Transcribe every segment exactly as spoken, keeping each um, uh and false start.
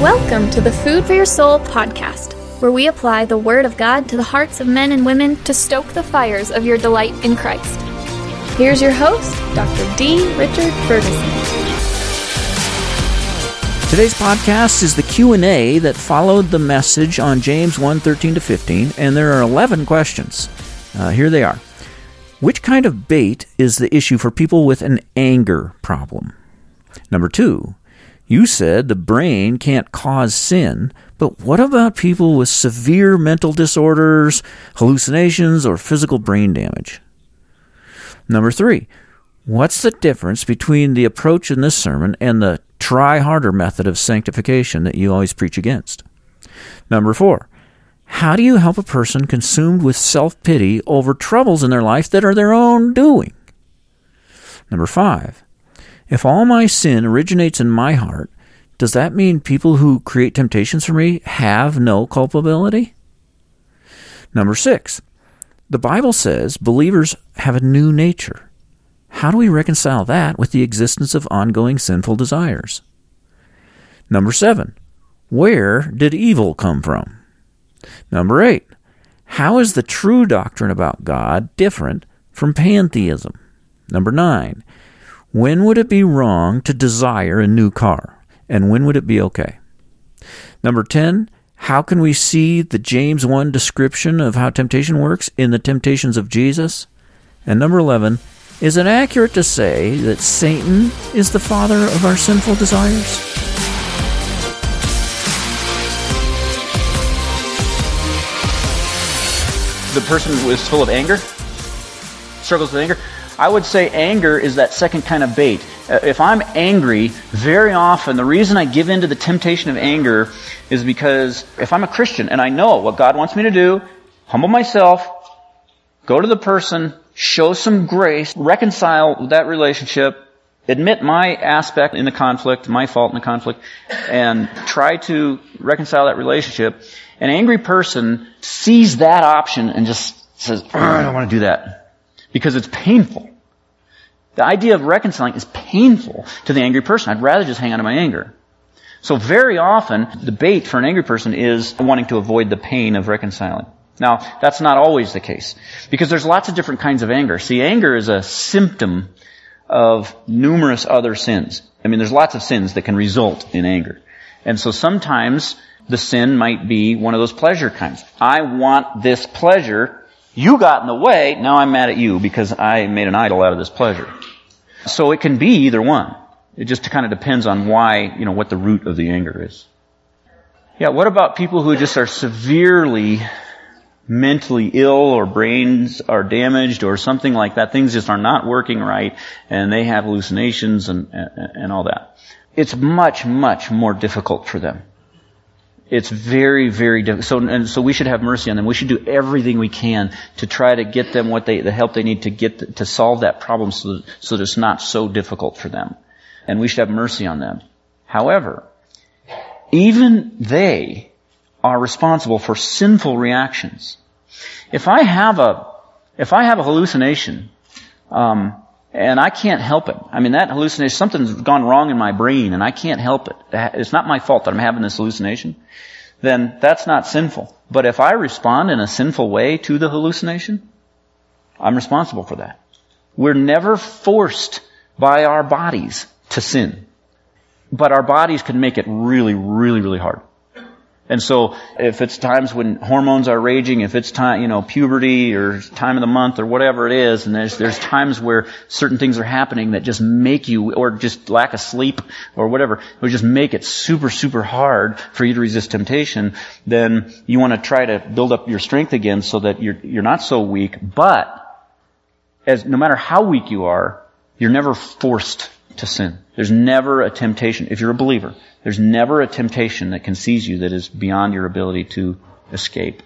Welcome to the Food for Your Soul podcast, where we apply the Word of God to the hearts of men and women to stoke the fires of your delight in Christ. Here's your host, Doctor D. Richard Ferguson. Today's podcast is the Q and A that followed the message on James one, thirteen to fifteen, and there are eleven questions. Uh, here they are. Which kind of bait is the issue for people with an anger problem? Number two, you said the brain can't cause sin, but what about people with severe mental disorders, hallucinations, or physical brain damage? Number three, what's the difference between the approach in this sermon and the try harder method of sanctification that you always preach against? Number four, how do you help a person consumed with self-pity over troubles in their life that are their own doing? Number five, if all my sin originates in my heart, does that mean people who create temptations for me have no culpability? Number six, the Bible says believers have a new nature. How do we reconcile that with the existence of ongoing sinful desires? Number seven, where did evil come from? Number eight, how is the true doctrine about God different from pantheism? Number nine, when would it be wrong to desire a new car? And when would it be okay? Number ten, how can we see the James one description of how temptation works in the temptations of Jesus? And number eleven, is it accurate to say that Satan is the father of our sinful desires? The person who is full of anger, struggles with anger, I would say anger is that second kind of bait. Uh, if I'm angry, very often the reason I give in to the temptation of anger is because if I'm a Christian and I know what God wants me to do, humble myself, go to the person, show some grace, reconcile that relationship, admit my aspect in the conflict, my fault in the conflict, and try to reconcile that relationship, an angry person sees that option and just says, I don't want to do that. Because it's painful. The idea of reconciling is painful to the angry person. I'd rather just hang on to my anger. So very often, the bait for an angry person is wanting to avoid the pain of reconciling. Now, that's not always the case. Because there's lots of different kinds of anger. See, anger is a symptom of numerous other sins. I mean, there's lots of sins that can result in anger. And so sometimes the sin might be one of those pleasure kinds. I want this pleasure. You got in the way, now I'm mad at you because I made an idol out of this pleasure. So it can be either one. It just kind of depends on why, you know, what the root of the anger is. Yeah, what about people who just are severely mentally ill or brains are damaged or something like that? Things just are not working right and they have hallucinations and, and, and all that. It's much, much more difficult for them. It's very, very difficult. So, and so we should have mercy on them. We should do everything we can to try to get them what they, the help they need to get to, to solve that problem so that, so that it's not so difficult for them. And we should have mercy on them. However, even they are responsible for sinful reactions. If I have a, if I have a hallucination, um, and I can't help it. I mean, that hallucination, something's gone wrong in my brain and I can't help it. It's not my fault that I'm having this hallucination. Then that's not sinful. But if I respond in a sinful way to the hallucination, I'm responsible for that. We're never forced by our bodies to sin. But our bodies can make it really, really, really hard. And so if it's times when hormones are raging, if it's time, you know, puberty or time of the month or whatever it is, and there's, there's times where certain things are happening that just make you, or just lack of sleep or whatever, would just make it super, super hard for you to resist temptation, then you want to try to build up your strength again so that you're, you're not so weak. But as, no matter how weak you are, you're never forced to sin. There's never a temptation. If you're a believer, there's never a temptation that can seize you that is beyond your ability to escape.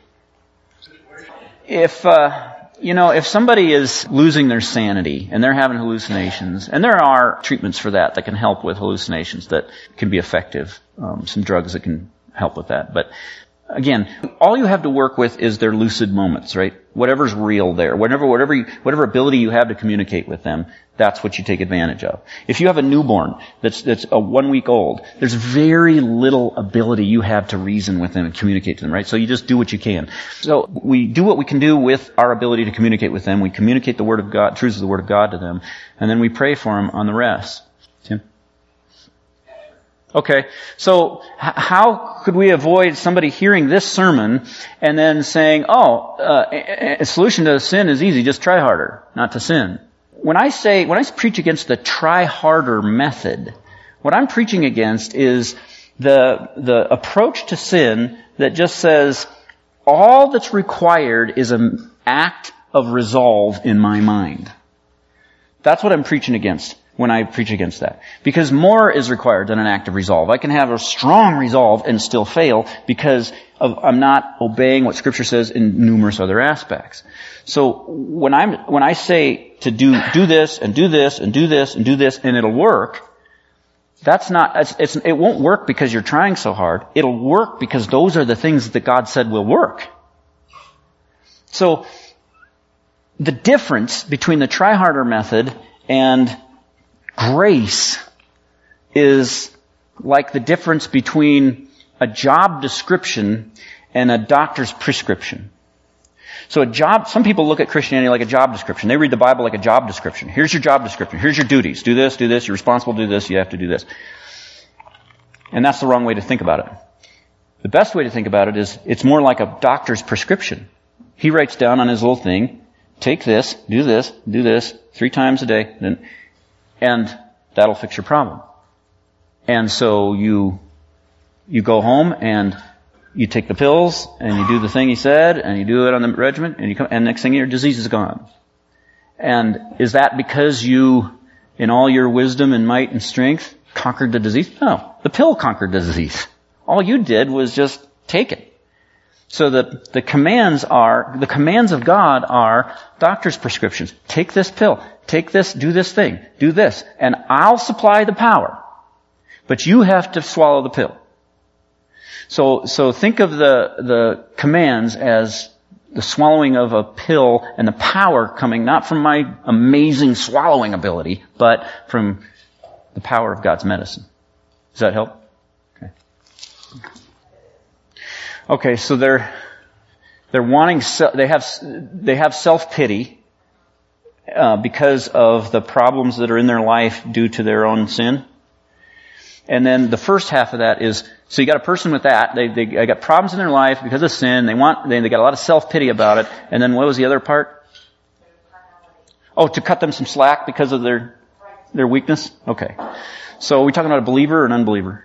If, uh, you know, if somebody is losing their sanity and they're having hallucinations, and there are treatments for that that can help with hallucinations that can be effective, um, some drugs that can help with that. But Again, all you have to work with is their lucid moments, right? Whatever's real there, whatever, whatever, you, whatever ability you have to communicate with them, that's what you take advantage of. If you have a newborn that's that's a one week old, there's very little ability you have to reason with them and communicate to them, right? So you just do what you can. So we do what we can do with our ability to communicate with them. We communicate the Word of God, truths of the Word of God to them, and then we pray for them on the rest. Tim? Okay, so h- how could we avoid somebody hearing this sermon and then saying, oh, uh, a-, a solution to sin is easy, just try harder, not to sin. When I say, when I preach against the try harder method, what I'm preaching against is the, the approach to sin that just says, all that's required is an act of resolve in my mind. That's what I'm preaching against when I preach against that. Because more is required than an act of resolve. I can have a strong resolve and still fail because of, I'm not obeying what Scripture says in numerous other aspects. So when I'm, when I say to do, do this and do this and do this and do this and it'll work, that's not, it's, it's, it won't work because you're trying so hard. It'll work because those are the things that God said will work. So the difference between the try harder method and grace is like the difference between a job description and a doctor's prescription. So a job, some people look at Christianity like a job description. They read the Bible like a job description. Here's your job description. Here's your duties. Do this, do this. You're responsible to do this. You have to do this. And that's the wrong way to think about it. The best way to think about it is it's more like a doctor's prescription. He writes down on his little thing, take this, do this, do this, three times a day, and, and that'll fix your problem. And so you, you go home and you take the pills and you do the thing he said and you do it on the regimen and you come, and next thing your disease is gone. And is that because you, in all your wisdom and might and strength, conquered the disease? No. The pill conquered the disease. All you did was just take it. So the, the commands are, the commands of God are doctor's prescriptions. Take this pill. Take this, do this thing. Do this. And I'll supply the power. But you have to swallow the pill. So, so think of the, the commands as the swallowing of a pill and the power coming not from my amazing swallowing ability, but from the power of God's medicine. Does that help? Okay. Okay, so they're, they're wanting, they have, they have self-pity, uh, because of the problems that are in their life due to their own sin. And then the first half of that is, so you got a person with that, they, they, they got problems in their life because of sin, they want, they, they got a lot of self-pity about it, and then what was the other part? Oh, to cut them some slack because of their, their weakness? Okay. So are we talking about a believer or an unbeliever?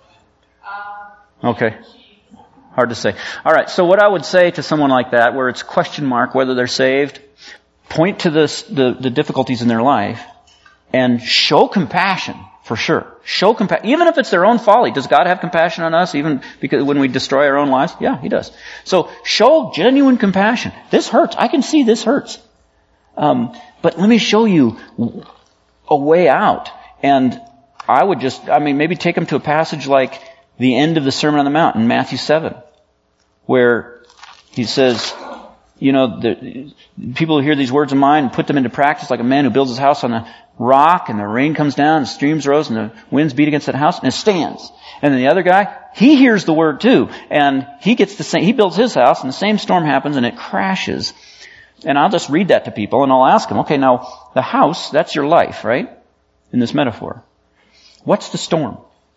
Okay. Hard to say. Alright, so what I would say to someone like that, where it's question mark whether they're saved, point to this, the, the difficulties in their life, and show compassion. For sure. Show compassion. Even if it's their own folly. Does God have compassion on us even because when we destroy our own lives? Yeah, He does. So show genuine compassion. This hurts. I can see this hurts. Um, but let me show you a way out. And I would just, I mean, maybe take them to a passage like the end of the Sermon on the Mount in Matthew seven, where He says, you know, the, people who hear these words of mine and put them into practice like a man who builds his house on a rock, and the rain comes down, and streams rose, and the winds beat against that house, and it stands. And then the other guy, he hears the word too, and he gets the same, he builds his house, and the same storm happens, and it crashes. And I'll just read that to people, and I'll ask them, okay, now, the house, that's your life, right? In this metaphor. What's the storm?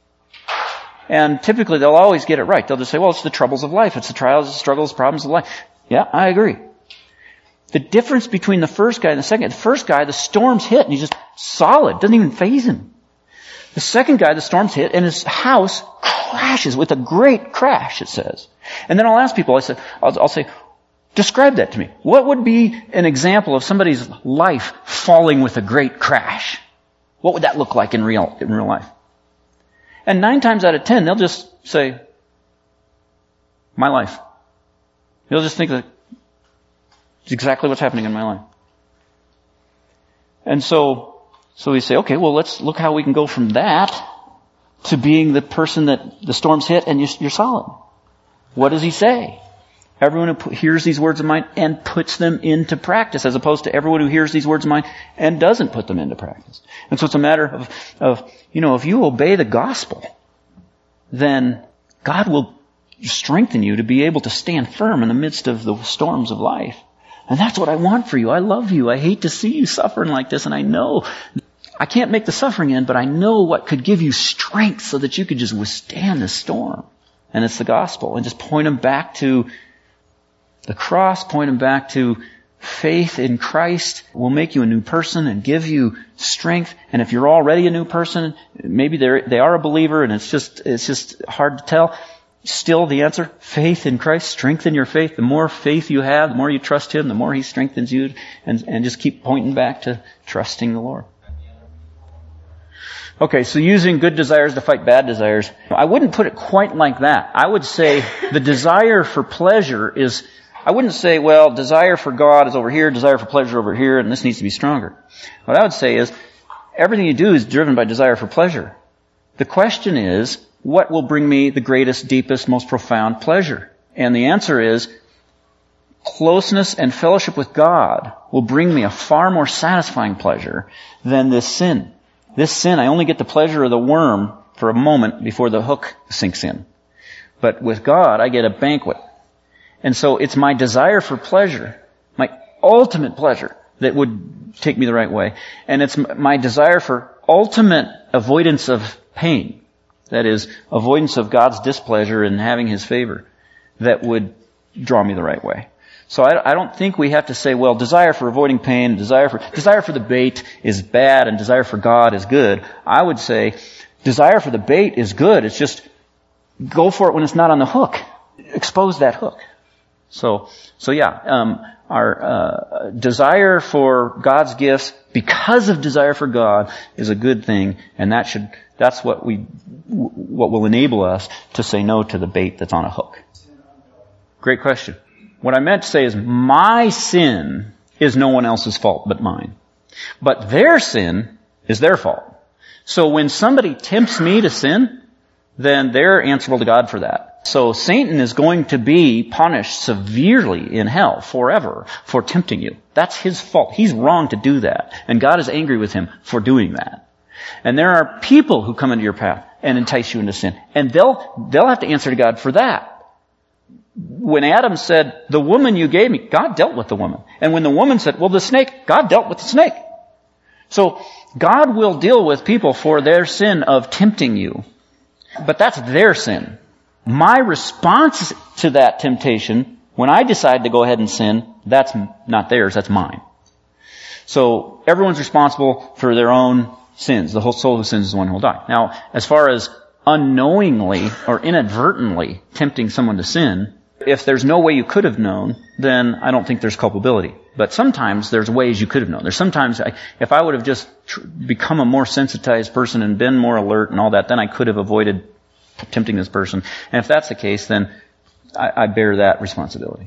And typically they'll always get it right. They'll just say, well, it's the troubles of life. It's the trials, the struggles, problems of life. Yeah, I agree. The difference between the first guy and the second, the first guy, the storms hit and he's just solid, doesn't even faze him. The second guy, the storms hit and his house crashes with a great crash, it says. And then I'll ask people, I say, I'll, I'll say, describe that to me. What would be an example of somebody's life falling with a great crash? What would that look like in real, in real life? And nine times out of ten, they'll just say, my life. They'll just think that it's exactly what's happening in my life. And so, so we say, okay, well, let's look how we can go from that to being the person that the storms hit and you're, you're solid. What does he say? Everyone who hears these words of mine and puts them into practice, as opposed to everyone who hears these words of mine and doesn't put them into practice. And so it's a matter of, of, you know, if you obey the gospel, then God will strengthen you to be able to stand firm in the midst of the storms of life. And that's what I want for you. I love you. I hate to see you suffering like this, and I know I can't make the suffering end, but I know what could give you strength so that you could just withstand the storm. And it's the gospel. And just point them back to the cross, point them back to faith in Christ will make you a new person and give you strength. And if you're already a new person, maybe they they are a believer and it's just it's just hard to tell. Still the answer, faith in Christ, strengthen your faith. The more faith you have, the more you trust Him, the more He strengthens you. And, and just keep pointing back to trusting the Lord. Okay, so using good desires to fight bad desires. I wouldn't put it quite like that. I would say the desire for pleasure is, I wouldn't say, well, desire for God is over here, desire for pleasure over here, and this needs to be stronger. What I would say is, everything you do is driven by desire for pleasure. The question is, what will bring me the greatest, deepest, most profound pleasure? And the answer is, closeness and fellowship with God will bring me a far more satisfying pleasure than this sin. This sin, I only get the pleasure of the worm for a moment before the hook sinks in. But with God, I get a banquet. And so it's my desire for pleasure, my ultimate pleasure, that would take me the right way. And it's my desire for ultimate avoidance of pain. That is, avoidance of God's displeasure and having His favor, that would draw me the right way. So I, I don't think we have to say, well, desire for avoiding pain, desire for desire for the bait is bad, and desire for God is good. I would say, desire for the bait is good. It's just go for it when it's not on the hook. Expose that hook. So, so yeah, um, our uh, desire for God's gifts because of desire for God is a good thing, and that should that's what we what will enable us to say no to the bait that's on a hook. Great question. What I meant to say is my sin is no one else's fault but mine. But their sin is their fault. So when somebody tempts me to sin, then they're answerable to God for that. So Satan is going to be punished severely in hell forever for tempting you. That's his fault. He's wrong to do that. And God is angry with him for doing that. And there are people who come into your path and entice you into sin. And they'll, they'll have to answer to God for that. When Adam said, the woman you gave me, God dealt with the woman. And when the woman said, well, the snake, God dealt with the snake. So God will deal with people for their sin of tempting you. But that's their sin. My response to that temptation, when I decide to go ahead and sin, that's not theirs, that's mine. So everyone's responsible for their own sins. The whole soul who sins is the one who will die. Now, as far as unknowingly or inadvertently tempting someone to sin, if there's no way you could have known, then I don't think there's culpability. But sometimes there's ways you could have known. There's sometimes, I, if I would have just tr- become a more sensitized person and been more alert and all that, then I could have avoided tempting this person. And if that's the case, then I, I bear that responsibility.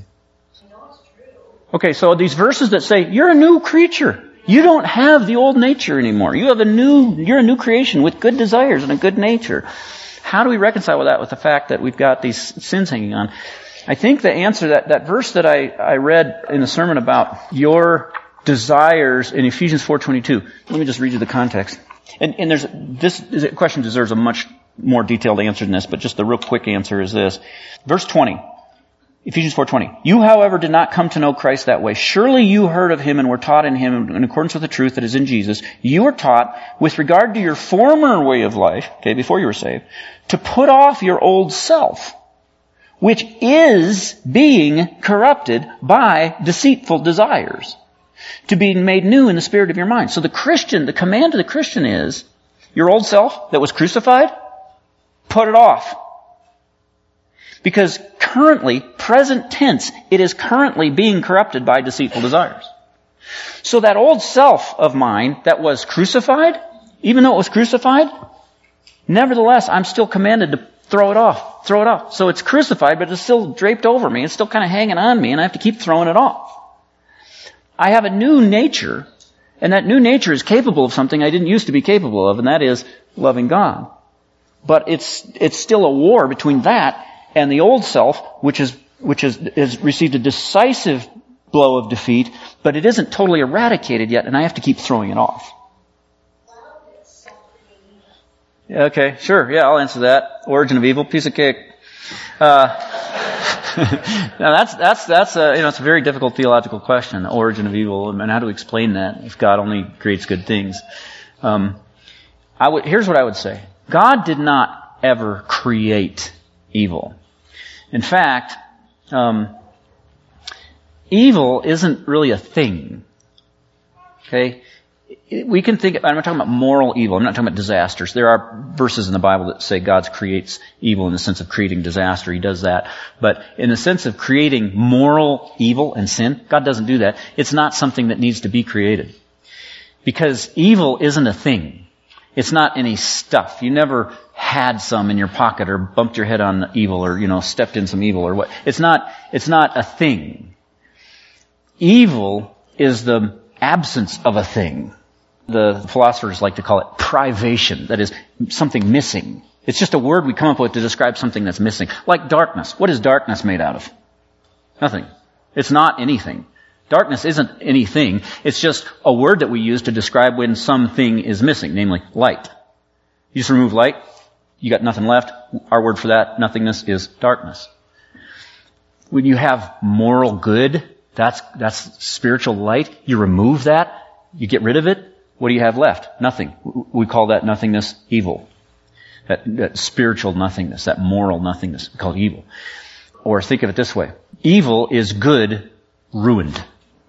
Okay, so these verses that say, you're a new creature. You don't have the old nature anymore. You have a new, you're a new creation with good desires and a good nature. How do we reconcile with that with the fact that we've got these sins hanging on? I think the answer, that, that verse that I, I read in the sermon about your desires in Ephesians four twenty-two. Let me just read you the context. And, and there's, this question deserves a much more detailed answer than this, but just the real quick answer is this. Verse twenty. Ephesians four twenty. You, however, did not come to know Christ that way. Surely you heard of Him and were taught in Him in accordance with the truth that is in Jesus. You were taught, with regard to your former way of life, okay, before you were saved, to put off your old self, which is being corrupted by deceitful desires, to be made new in the spirit of your mind. So the Christian, the command to the Christian is, your old self that was crucified, put it off. Because currently, present tense, it is currently being corrupted by deceitful desires. So that old self of mine that was crucified, even though it was crucified, nevertheless, I'm still commanded to throw it off. Throw it off. So it's crucified, but it's still draped over me. It's still kind of hanging on me, and I have to keep throwing it off. I have a new nature, and that new nature is capable of something I didn't used to be capable of, and that is loving God. But it's it's still a war between that And the old self, which is which is has received a decisive blow of defeat, but it isn't totally eradicated yet, and I have to keep throwing it off. Okay, sure, yeah, I'll answer that. Origin of evil, piece of cake. Uh, now that's that's that's a you know it's a very difficult theological question, the origin of evil, and how do we explain that if God only creates good things? Um, I would here's what I would say: God did not ever create evil. In fact, um, evil isn't really a thing. Okay? We can think, I'm not talking about moral evil, I'm not talking about disasters. There are verses in the Bible that say God creates evil in the sense of creating disaster. He does that. But in the sense of creating moral evil and sin, God doesn't do that. It's not something that needs to be created. Because evil isn't a thing. It's not any stuff. You never had some in your pocket or bumped your head on evil or, you know, stepped in some evil or what. It's not, it's not a thing. Evil is the absence of a thing. The philosophers like to call it privation. That is, something missing. It's just a word we come up with to describe something that's missing. Like darkness. What is darkness made out of? Nothing. It's not anything. Darkness isn't anything. It's just a word that we use to describe when something is missing, namely light. You just remove light, you got nothing left. Our word for that, nothingness, is darkness. When you have moral good, that's that's spiritual light. You remove that, you get rid of it. What do you have left? Nothing. We call that nothingness evil. That, that spiritual nothingness, that moral nothingness, we call it evil. Or think of it this way: evil is good ruined.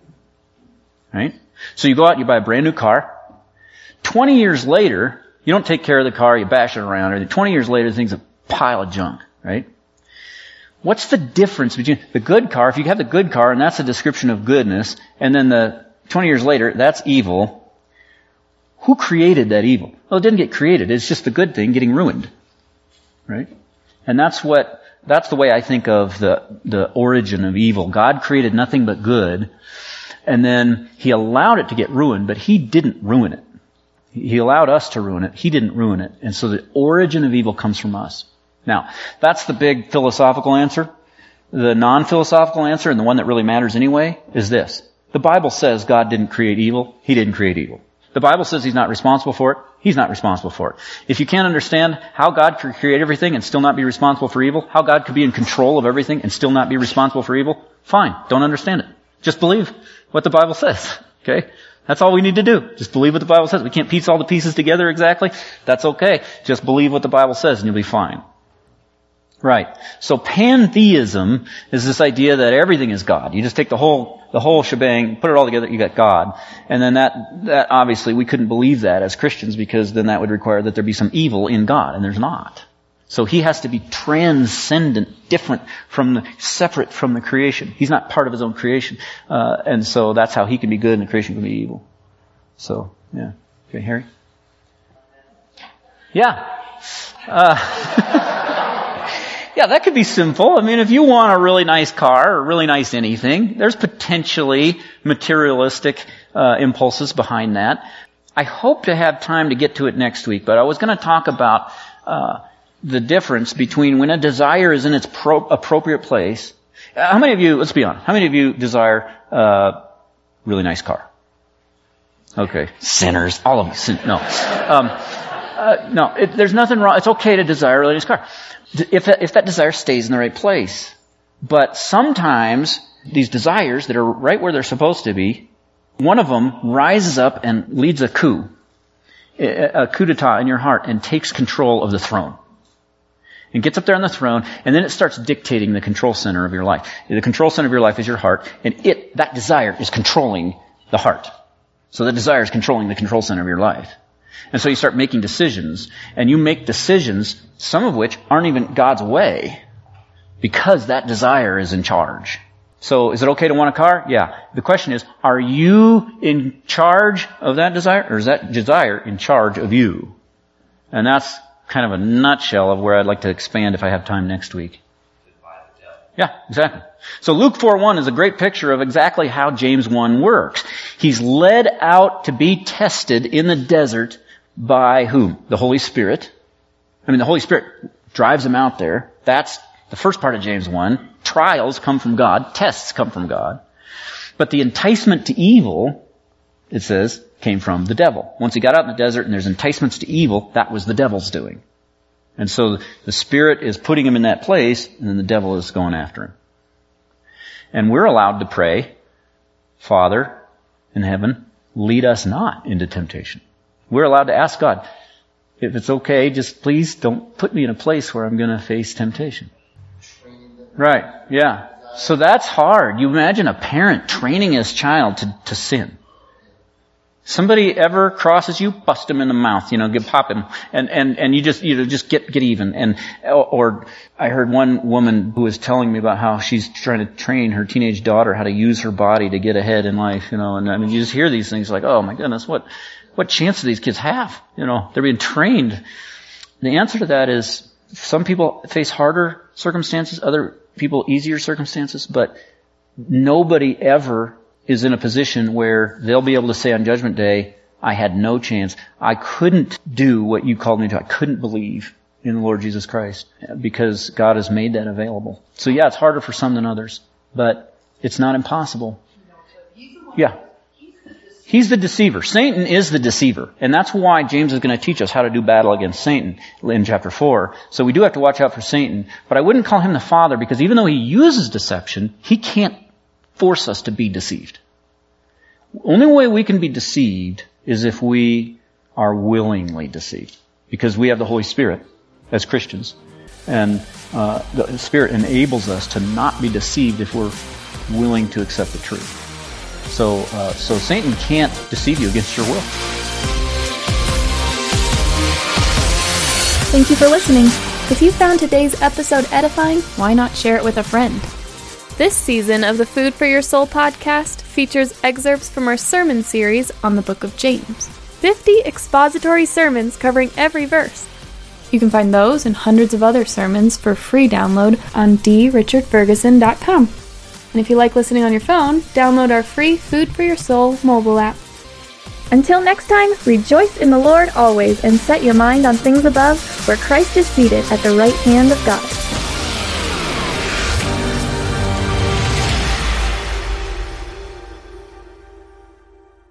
Right? So you go out and you buy a brand new car. Twenty years later, you don't take care of the car, you bash it around, or twenty years later, the thing's a pile of junk, right? What's the difference between the good car, if you have the good car, and that's a description of goodness, and then the twenty years later, that's evil. Who created that evil? Well, it didn't get created. It's just the good thing getting ruined. Right? And that's what, that's the way I think of the, the origin of evil. God created nothing but good, and then He allowed it to get ruined, but He didn't ruin it. He allowed us to ruin it. He didn't ruin it. And so the origin of evil comes from us. Now, that's the big philosophical answer. The non-philosophical answer, and the one that really matters anyway, is this. The Bible says God didn't create evil. He didn't create evil. The Bible says He's not responsible for it. He's not responsible for it. If you can't understand how God could create everything and still not be responsible for evil, how God could be in control of everything and still not be responsible for evil, fine. Don't understand it. Just believe what the Bible says. Okay? That's all we need to do. Just believe what the Bible says. We can't piece all the pieces together exactly. That's okay. Just believe what the Bible says and you'll be fine. Right. So pantheism is this idea that everything is God. You just take the whole, the whole shebang, put it all together, you got God. And then that, that obviously we couldn't believe that as Christians because then that would require that there be some evil in God, and there's not. So He has to be transcendent, different from the, separate from the creation. He's not part of His own creation. Uh, and so that's how He can be good and the creation can be evil. So, yeah. Okay, Harry? Yeah. Uh, Yeah, that could be simple. I mean, if you want a really nice car or really nice anything, there's potentially materialistic uh, impulses behind that. I hope to have time to get to it next week, but I was going to talk about uh, the difference between when a desire is in its pro- appropriate place. Uh, how many of you, let's be honest, how many of you desire a uh, really nice car? Okay, sinners, all of you, sin- no. Um, uh, no, it, there's nothing wrong. It's okay to desire a really nice car. If that, if that desire stays in the right place. But sometimes these desires that are right where they're supposed to be, one of them rises up and leads a coup, a coup d'etat in your heart and takes control of the throne. And gets up there on the throne, and then it starts dictating the control center of your life. The control center of your life is your heart, and it, that desire is controlling the heart. So the desire is controlling the control center of your life. And so you start making decisions, and you make decisions, some of which aren't even God's way, because that desire is in charge. So is it okay to want a car? Yeah. The question is, are you in charge of that desire, or is that desire in charge of you? And that's kind of a nutshell of where I'd like to expand if I have time next week. Yeah, exactly. So Luke four one is a great picture of exactly how James one works. He's led out to be tested in the desert by whom? The Holy Spirit. I mean, the Holy Spirit drives him out there. That's The first part of James one, trials come from God, tests come from God. But the enticement to evil, it says, came from the devil. Once he got out in the desert and there's enticements to evil, that was the devil's doing. And so the Spirit is putting him in that place, and then the devil is going after him. And we're allowed to pray, Father in heaven, lead us not into temptation. We're allowed to ask God, if it's okay, just please don't put me in a place where I'm going to face temptation. Right, yeah. So that's hard. You imagine a parent training his child to, to sin. Somebody ever crosses you, bust him in the mouth, you know, get, pop him, and, and, and you just, you know, just get, get even. And, or I heard one woman who was telling me about how she's trying to train her teenage daughter how to use her body to get ahead in life, you know, and I mean, you just hear these things like, oh my goodness, what, what chance do these kids have? You know, they're being trained. The answer to that is some people face harder circumstances, other people easier circumstances, but nobody ever is in a position where they'll be able to say on Judgment Day, I had no chance. I couldn't do what you called me to. I couldn't believe in the Lord Jesus Christ because God has made that available. So yeah, it's harder for some than others, but it's not impossible. Yeah. He's the deceiver. Satan is the deceiver. And that's why James is going to teach us how to do battle against Satan in chapter four. So we do have to watch out for Satan. But I wouldn't call him the father because even though he uses deception, he can't force us to be deceived. The only way we can be deceived is if we are willingly deceived. Because we have the Holy Spirit as Christians. And uh, the Spirit enables us to not be deceived if we're willing to accept the truth. So, uh, so Satan can't deceive you against your will. Thank you for listening. If you found today's episode edifying, why not share it with a friend? This season of the Food for Your Soul podcast features excerpts from our sermon series on the book of James. fifty expository sermons covering every verse. You can find those and hundreds of other sermons for free download on d richard ferguson dot com. And if you like listening on your phone, download our free Food for Your Soul mobile app. Until next time, rejoice in the Lord always and set your mind on things above, where Christ is seated at the right hand of God.